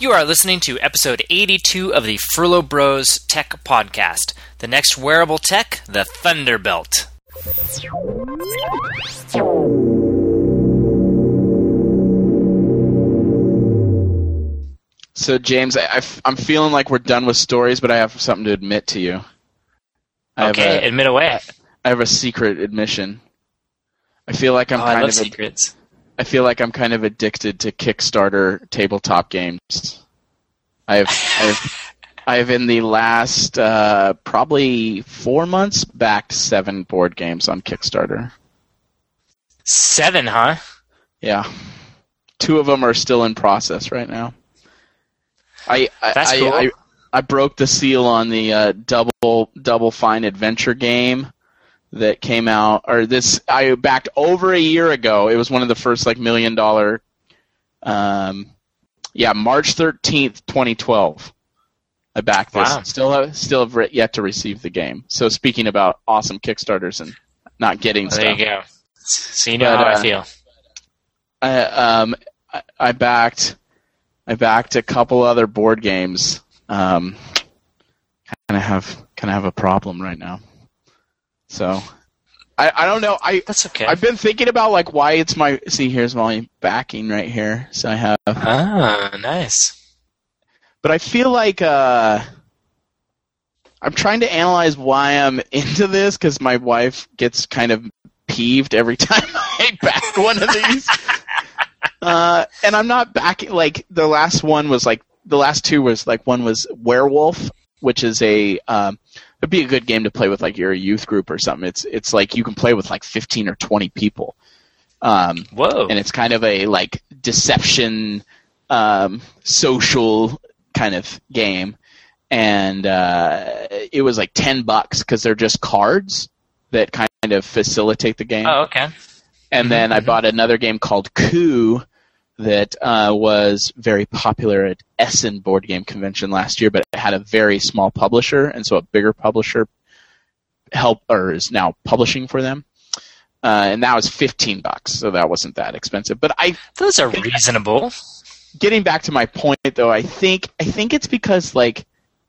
You are listening to episode 82 of the Furlough Bros Tech Podcast. The next wearable tech, the Thunderbelt. So, James, I'm feeling like we're done with stories, but I have something to admit to you. Admit away. I have a secret admission. I feel like I love secrets. I feel like I'm kind of addicted to Kickstarter tabletop games. I've in the last probably 4 months backed 7 board games on Kickstarter. 7, huh? Yeah. 2 of them are still in process right now. That's cool. I broke the seal on the Double Fine Adventure game that came out, I backed over a year ago. It was one of the first $1 million. March 13th, 2012. I backed this. Wow. Still have yet to receive the game. So speaking about awesome Kickstarters and not getting stuff. There you go. So you know how I feel. I backed a couple other board games. Kind of have a problem right now. So, I don't know. That's okay. I've been thinking about why it's my. See, here's my backing right here. So I have. Ah, nice. But I feel like I'm trying to analyze why I'm into this because my wife gets kind of peeved every time I back one of these. And I'm not backing the last one was the last 2 was one was Werewolf, which is it'd be a good game to play with you're a youth group or something. It's you can play with 15 or 20 people. Whoa! And it's kind of a deception, social kind of game, and it was $10 because they're just cards that kind of facilitate the game. Oh, okay. And then I bought another game called Coup that was very popular at Essen Board Game Convention last year, but it had a very small publisher, and so a bigger publisher is now publishing for them. And that was $15, so that wasn't that expensive. But those are reasonable. Getting back to my point, though, I think it's because I've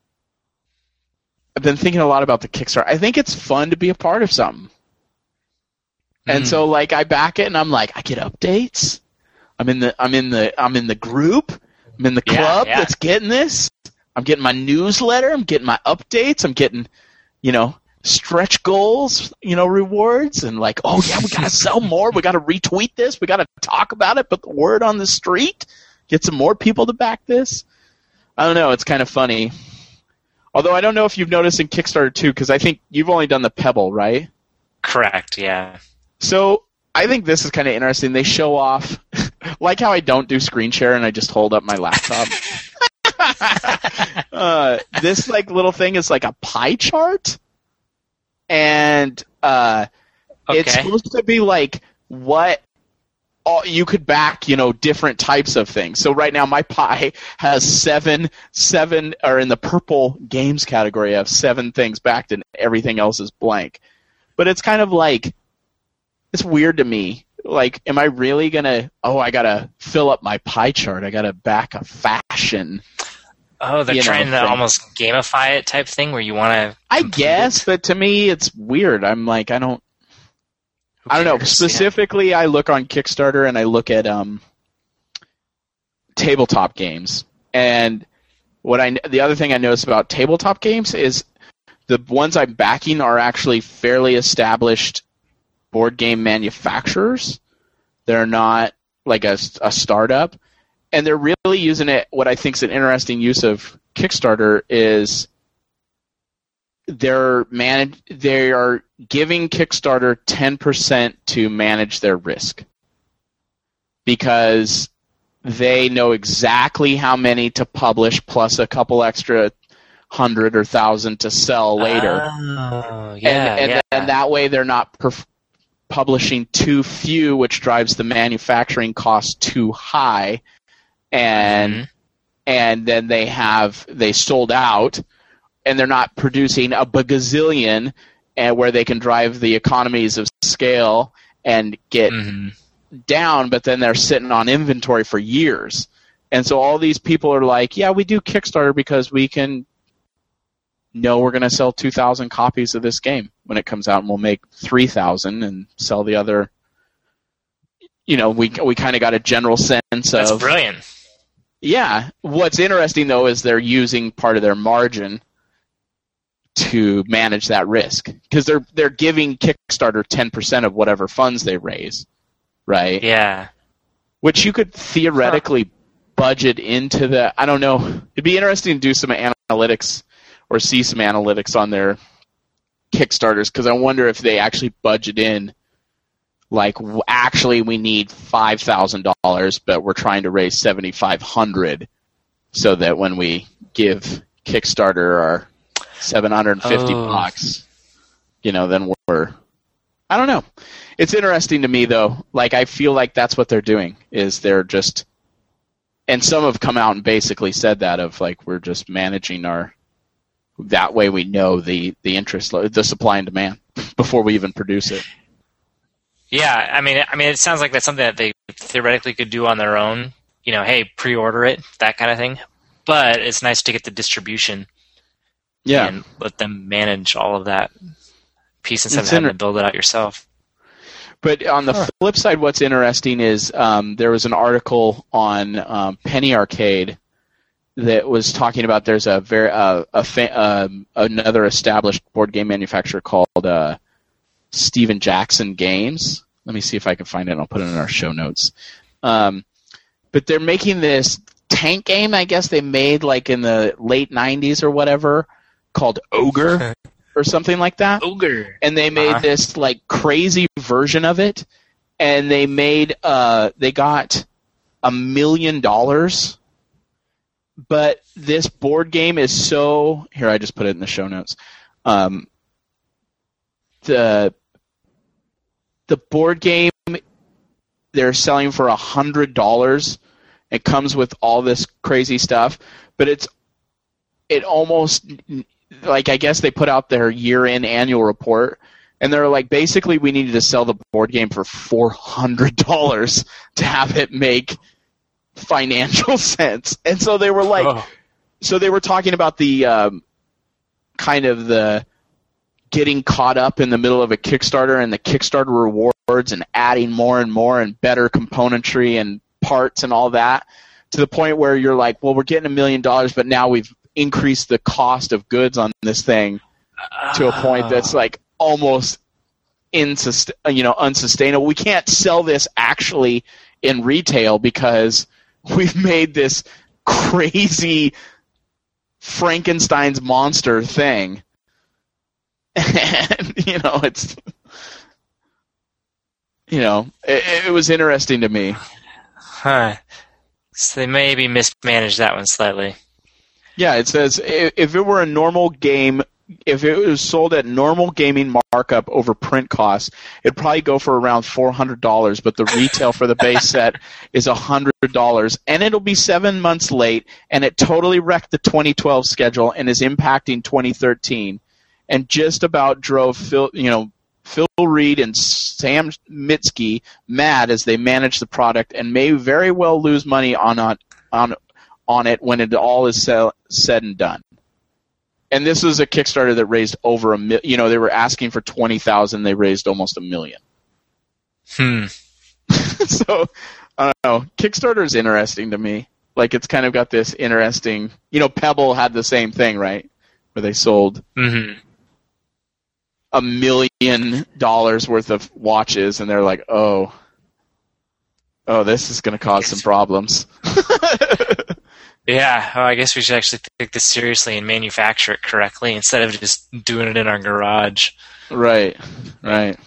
been thinking a lot about the Kickstarter. I think it's fun to be a part of something. And so I back it and I'm I get updates. I'm in the group. I'm in the club that's getting this. I'm getting my newsletter. I'm getting my updates. I'm getting, stretch goals, rewards and we gotta sell more. We gotta retweet this. We gotta talk about it. Put the word on the street. Get some more people to back this. I don't know. It's kind of funny. Although I don't know if you've noticed in Kickstarter too, because I think you've only done the Pebble, right? Correct. Yeah. So I think this is kind of interesting. They show off, how I don't do screen share and I just hold up my laptop. This little thing is a pie chart, and it's supposed to be what you could back, different types of things. So right now my pie has seven, or in the purple games category, I have 7 things backed and everything else is blank. But it's kind of it's weird to me. Am I really going to, I got to fill up my pie chart. I got to back a fashion. Oh, they're trying to almost gamify it type thing where you want to. I guess, but to me it's weird. I'm I don't know. Specifically, I look on Kickstarter and I look at tabletop games. And the other thing I notice about tabletop games is the ones I'm backing are actually fairly established board game manufacturers. They're not a startup. And they're really using it. What I think is an interesting use of Kickstarter is they are giving Kickstarter 10% to manage their risk because they know exactly how many to publish plus a couple extra 100 or 1,000 to sell later. Oh, and that way they're not publishing too few, which drives the manufacturing cost too high, and then they sold out, and they're not producing a bagazillion, and where they can drive the economies of scale and get down, but then they're sitting on inventory for years. And so all these people are like, yeah, we do Kickstarter because we can know we're going to sell 2,000 copies of this game when it comes out, and we'll make 3,000 and sell the other. We kind of got a general sense of... That's brilliant. Yeah. What's interesting, though, is they're using part of their margin to manage that risk, because they're giving Kickstarter 10% of whatever funds they raise, right? Yeah. Which you could theoretically budget into the... I don't know. It'd be interesting to do some analytics or see some analytics on their Kickstarters, because I wonder if they actually budget in, like, actually we need $5,000, but we're trying to raise $7,500, so that when we give Kickstarter our $750, then we're... I don't know. It's interesting to me, though. Like, I feel like that's what they're doing, is they're just... And some have come out and basically said that, of, like, we're just managing our... That way we know the interest, the supply and demand, before we even produce it. Yeah, I mean, it sounds like that's something that they theoretically could do on their own. Hey, pre-order it, that kind of thing. But it's nice to get the distribution. Yeah. And let them manage all of that piece instead of having to build it out yourself. But on the flip side, what's interesting is there was an article on Penny Arcade that was talking about there's a very another established board game manufacturer called Steven Jackson Games. Let me see if I can find it, and I'll put it in our show notes. But they're making this tank game, I guess they made like in the late 90s or whatever, called Ogre or something like that. Ogre. And they made this like crazy version of it, and they got $1 million. But this board game is so... Here, I just put it in the show notes. The board game, they're selling for $100. It comes with all this crazy stuff, but it almost... Like, I guess they put out their year-end annual report, and they're like, basically, we needed to sell the board game for $400 to have it make financial sense. And so they were like, so they were talking about the kind of the getting caught up in the middle of a Kickstarter and the Kickstarter rewards and adding more and more and better componentry and parts and all that, to the point where you're like, well, we're getting $1 million, but now we've increased the cost of goods on this thing to a point that's like almost unsustainable. We can't sell this actually in retail because we've made this crazy Frankenstein's monster thing. And, it was interesting to me. Huh. So they maybe mismanaged that one slightly. Yeah, it says if it were a normal game, if it was sold at normal gaming markup over print costs, it'd probably go for around $400, but the retail for the base set is $100, and it'll be 7 months late, and it totally wrecked the 2012 schedule and is impacting 2013, and just about drove Phil Reed and Sam Mitski mad as they manage the product, and may very well lose money on it when it all is said and done. And this was a Kickstarter that raised over $1 million. They were asking for $20,000. They raised almost $1 million. So, I don't know. Kickstarter is interesting to me. Like, it's kind of got this interesting... Pebble had the same thing, right? Where they sold $1 million worth of watches, and they're like, oh, this is going to cause some problems. Yeah, I guess we should actually take this seriously and manufacture it correctly instead of just doing it in our garage. Right. Hey,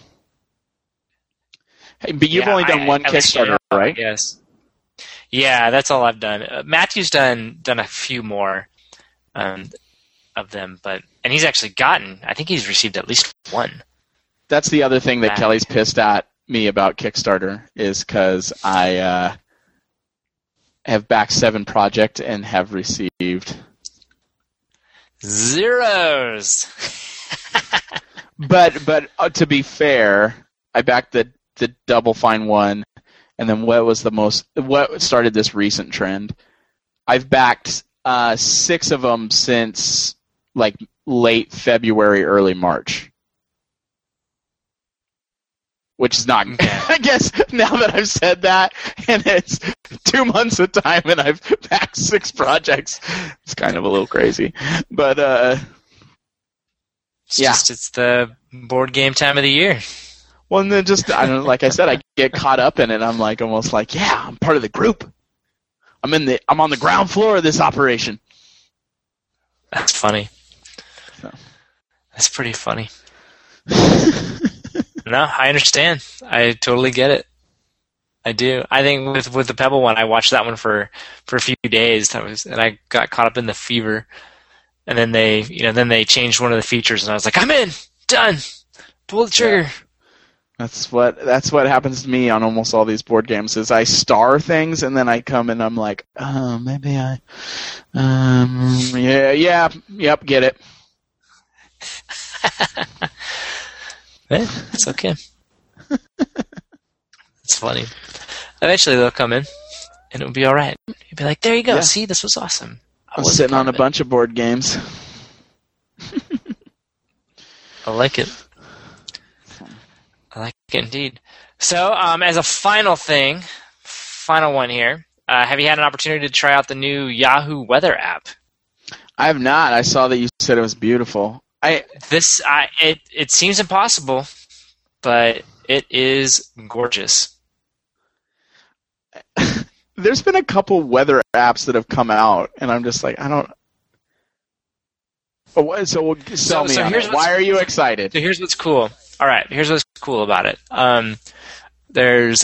but you've only done one Kickstarter, right? Yes. Yeah, that's all I've done. Matthew's done a few more of them, and he's actually I think he's received at least one. That's the other thing that Kelly's pissed at me about Kickstarter, is because I have backed 7 projects and have received zeros. But to be fair, I backed the Double Fine one, and then what started this recent trend? I've backed 6 of them since like late February, early March. Which is not, I guess now that I've said that, and it's 2 months of time and I've backed 6 projects, it's kind of a little crazy. But, it's the board game time of the year. Well, and then like I said, I get caught up in it. I'm like, almost like, yeah, I'm part of the group. I'm on the ground floor of this operation. That's funny. So. That's pretty funny. No, I understand. I totally get it. I do. I think with the Pebble one, I watched that one for a few days. And I got caught up in the fever. And then they changed one of the features, and I was like, I'm in, done, pull the trigger. Yeah. That's what happens to me on almost all these board games. Is I star things, and then I come and I'm like, oh, maybe yep, get it. It's okay. It's funny. Eventually they'll come in, and it'll be all right. You'll be like, there you go. Yeah. See, this was awesome. I'm sitting on a bunch of board games. I like it. I like it indeed. So, as a final one here, have you had an opportunity to try out the new Yahoo Weather app? I have not. I saw that you said it was beautiful. It seems impossible, but it is gorgeous. There's been a couple weather apps that have come out, and I'm just like, I don't. So tell me on it. Why are you excited? So here's what's cool. All right, here's what's cool about it. There's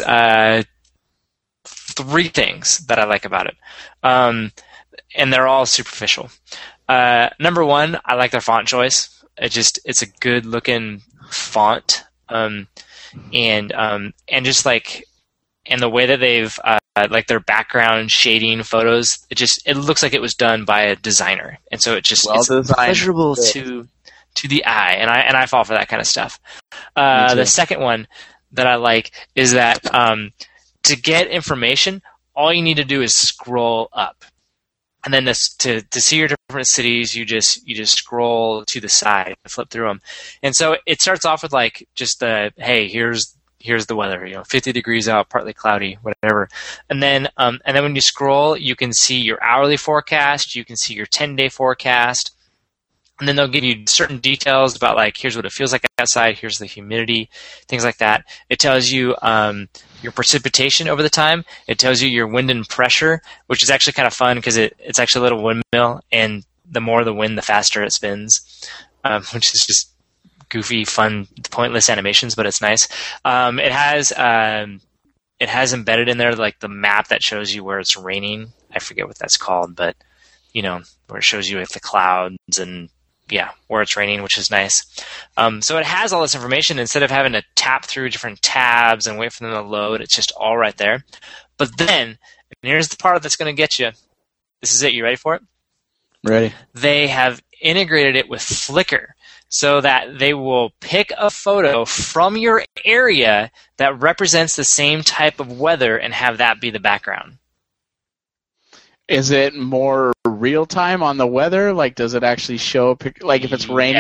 3 things that I like about it, and they're all superficial. Number 1, I like their font choice. It's a good looking font, and just like, and the way that they've like their background shading photos, it looks like it was done by a designer, and so it's pleasurable to the eye, and I fall for that kind of stuff. The second one that I like is that to get information, all you need to do is scroll up, and then to see your different cities, you just scroll to the side, flip through them, and so it starts off with like just hey, here's the weather, 50 degrees out, partly cloudy, whatever. And then when you scroll, you can see your hourly forecast, you can see your 10-day forecast, and then they'll give you certain details about like, here's what it feels like outside, here's the humidity, things like that. It tells you your precipitation over the time. It tells you your wind and pressure, which is actually kind of fun because it's actually a little windmill, and the more the wind, the faster it spins, which is just goofy, fun, pointless animations, but it's nice. It has embedded in there like the map that shows you where it's raining. I forget what that's called, but where it shows you like the clouds and where it's raining, which is nice. So it has all this information instead of having to tap through different tabs and wait for them to load. It's just all right there. But then, and here's the part that's going to get you. This is it. You ready for it? Ready. They have integrated it with Flickr, so that they will pick a photo from your area that represents the same type of weather and have that be the background. Is it more real time on the weather? Like, does it actually show a picture? Like, if it's raining?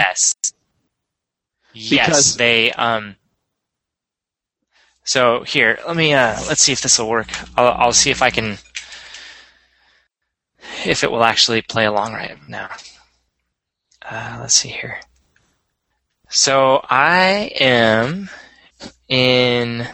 Yes, they. So here, let's see if this will work. I'll see if I can. If it will actually play along right now. Let's see here. So I am in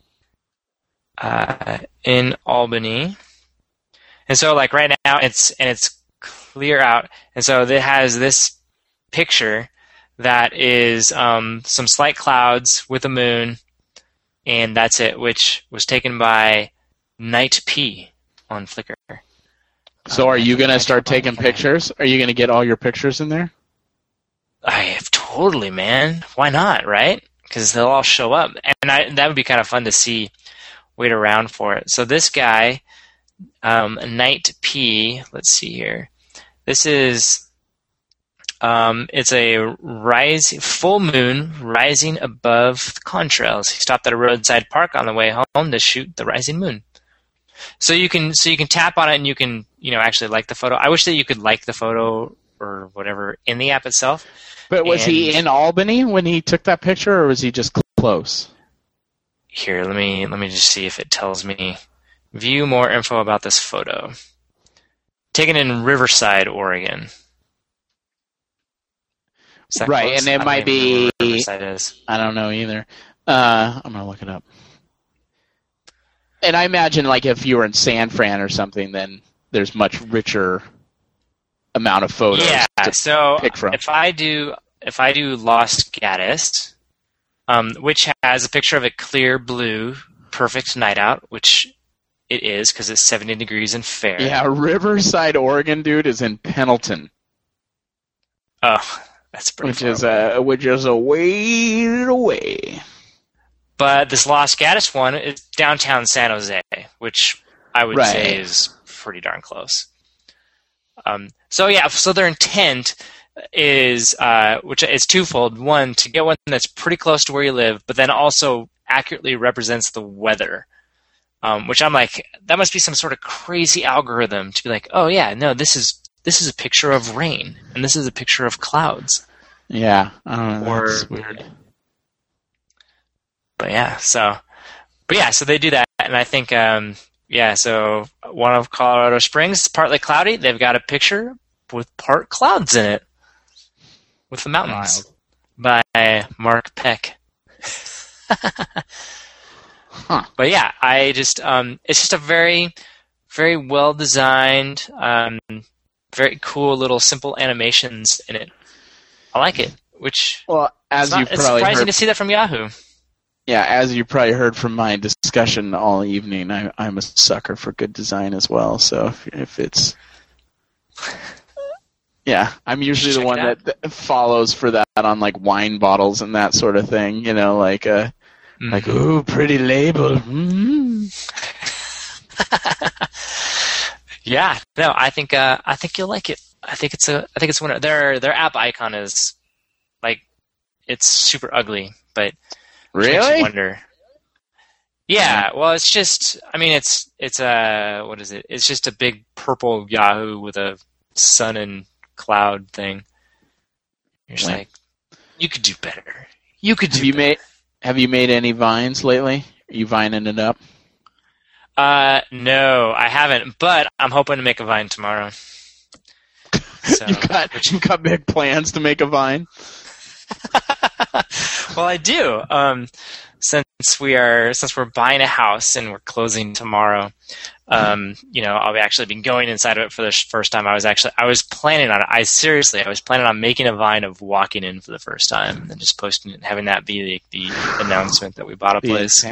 Albany, and so like right now it's clear out, and so it has this picture that is some slight clouds with a moon, and that's it, which was taken by Night P on Flickr. So are you going to start taking pictures? Are you going to get all your pictures in there? Totally, man. Why not, right? Because they'll all show up. And that would be kind of fun to see, wait around for it. So this guy, Night P, let's see here. This is, it's a full moon rising above the contrails. He stopped at a roadside park on the way home to shoot the rising moon. So you can tap on it and you can actually like the photo. I wish that you could like the photo or whatever in the app itself. But was he in Albany when he took that picture, or was he just close? Here, let me just see if it tells me. View more info about this photo. Taken in Riverside, Oregon. Right, close? and it might be. Riverside is. I don't know either. I'm gonna look it up. And I imagine, like, if you were in San Fran or something, then there's much richer amount of photos. Yeah. So pick from. if I do Los Gatos, which has a picture of a clear blue, perfect night out, which it is because it's 70 degrees and fair. Yeah, Riverside, Oregon, dude, is in Pendleton. Oh, that's pretty. Which is a way away. But this Los Gatos one is downtown San Jose, which I would say is pretty darn close. So their intent is, which is twofold. One, to get one that's pretty close to where you live, but then also accurately represents the weather. Which I'm like, that must be some sort of crazy algorithm to be like, oh yeah, no, this is a picture of rain, and this is a picture of clouds. Yeah, I don't know. That's weird. So they do that, and I think, so one of Colorado Springs is partly cloudy. They've got a picture with part clouds in it, with the mountains, by Mark Peck. Huh. But yeah, it's just a very, very well designed, very cool little simple animations in it. I like it. It's surprising to see that from Yahoo. Yeah, as you probably heard from my discussion all evening, I'm a sucker for good design as well. So if it's, yeah, I'm usually the one that follows for that on like wine bottles and that sort of thing. Like ooh, pretty label. Mm. Yeah, no, I think you'll like it. I think it's a winner. Their app icon is like, it's super ugly, but. Really? Wonder. Yeah, well, it's just. I mean, it's what is it? It's just a big purple Yahoo with a sun and cloud thing. You're just like, you could do better. You could do. Have you made any vines lately? Are you vining it up? No, I haven't. But I'm hoping to make a vine tomorrow. So, you've got big plans to make a vine. Well, I do. Since we're buying a house and we're closing tomorrow, I'll actually be going inside of it for the first time. I was planning on it. I was planning on making a vine of walking in for the first time and then just posting it and having that be the announcement that we bought a place.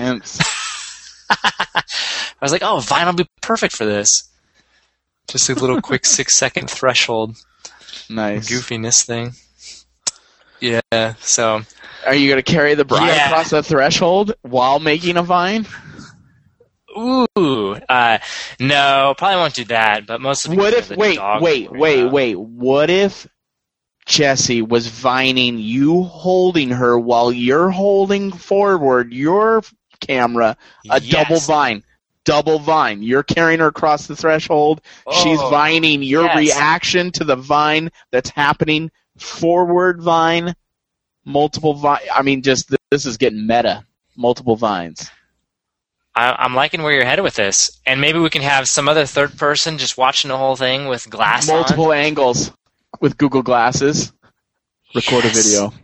I was like, oh, vine will be perfect for this. Just a little quick 6-second threshold. Nice. Goofiness thing. Yeah, so. Are you going to carry the bride across the threshold while making a vine? Ooh, no, probably won't do that, but mostly. What if, wait. What if Jesse was vining you holding her while you're holding forward your camera, double vine? Double vine. You're carrying her across the threshold. Oh, she's vining your reaction to the vine that's happening. Forward vine, multiple vine. I mean, just this is getting meta. Multiple vines. I'm liking where you're headed with this, and maybe we can have some other third person just watching the whole thing with glass multiple on. angles with Google Glasses. Record a video.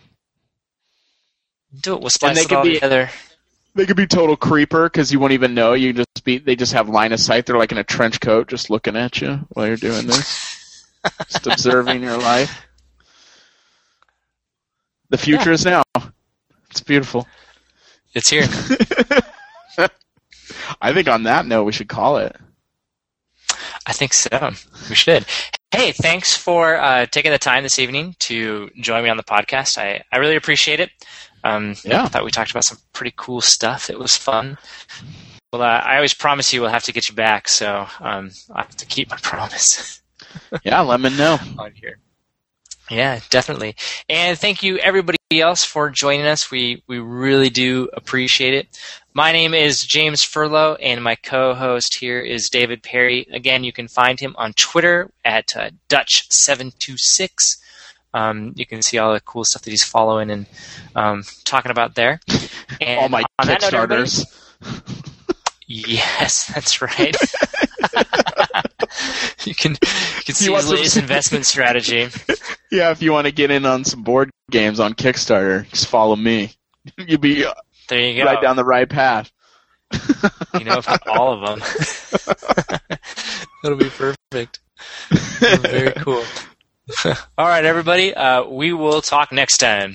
Do it. We'll splice it all together. They could be total creeper because you won't even know. They just have line of sight. They're like in a trench coat, just looking at you while you're doing this, just observing your life. The future is now. It's beautiful. It's here. I think on that note, we should call it. I think so. We should. Hey, thanks for taking the time this evening to join me on the podcast. I really appreciate it. I thought we talked about some pretty cool stuff. It was fun. Well, I always promise you we'll have to get you back, so I have to keep my promise. Yeah, let me know. On here. Yeah, definitely. And thank you everybody else for joining us. We really do appreciate it. My name is James Furlow, and my co-host here is David Perry. Again, you can find him on Twitter at Dutch726. You can see all the cool stuff that he's following and talking about there. And all my Kickstarters. Yes, that's right. You can see his latest investment strategy. Yeah, if you want to get in on some board games on Kickstarter, just follow me. You'll be there you go. Right down the right path. All of them. That'll be perfect. Very cool. All right, everybody. We will talk next time.